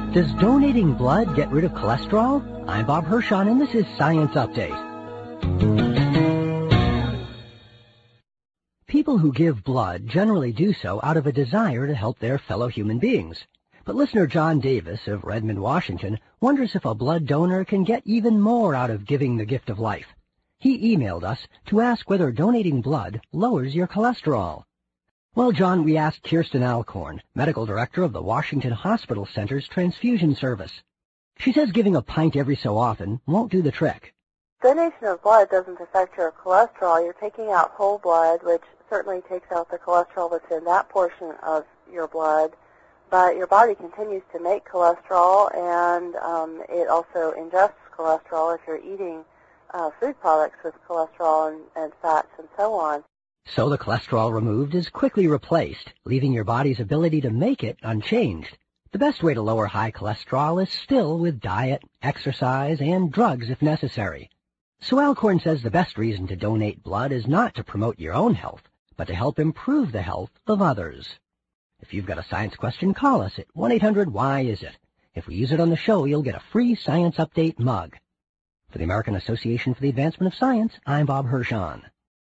Does donating blood get rid of cholesterol? I'm Bob Hirschon, and this is Science Update. People who give blood generally do so out of a desire to help their fellow human beings. But listener John Davis of Redmond, Washington, wonders if a blood donor can get even more out of giving the gift of life. He emailed us to ask whether donating blood lowers your cholesterol. Well, John, we asked Kirsten Alcorn, medical director of the Washington Hospital Center's transfusion service. She says giving a pint every so often won't do the trick. Donation of blood doesn't affect your cholesterol. You're taking out whole blood, which certainly takes out the cholesterol that's in that portion of your blood, but your body continues to make cholesterol, and it also ingests cholesterol if you're eating food products with cholesterol and fats and so on. So the cholesterol removed is quickly replaced, leaving your body's ability to make it unchanged. The best way to lower high cholesterol is still with diet, exercise, and drugs if necessary. So Alcorn says the best reason to donate blood is not to promote your own health, but to help improve the health of others. If you've got a science question, call us at 1-800-WHY-IS-IT. If we use it on the show, you'll get a free Science Update mug. For the American Association for the Advancement of Science, I'm Bob Hirschon.